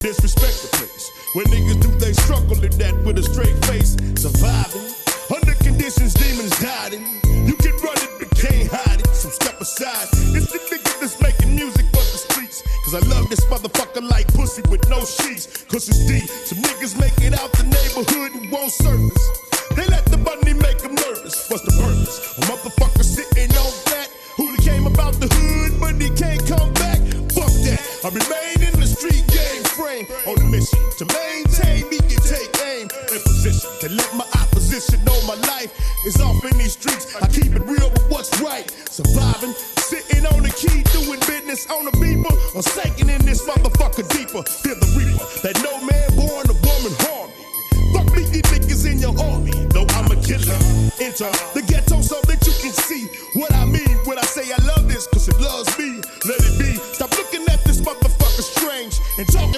Disrespect the place where niggas do they struggle in that with a straight face. Surviving under conditions demons died in. You can run it but can't hide it, so step aside. It's the nigga that's making music for the streets. Cause I love this motherfucker like pussy with no sheets. Cause it's deep. Some niggas make it out the neighborhood and won't service. They let the money make them nervous. What's the purpose? A motherfucker sitting on that who came about the hood but he can't come back. Fuck that. I remain in the street game frame on a mission to maintain me and take aim and position to let my opposition know my life is off in these streets. I keep it real with what's right. Surviving, sitting on the key, doing business on the beeper, or sinking in this motherfucker deeper. Feel the reaper that no man born a woman harm me. Fuck me, you niggas in your army, though I'm a killer. Enter the ghetto so that you can see what I mean when I say I love this, cause it loves me. Let it be. Stop looking at this motherfucker strange and talk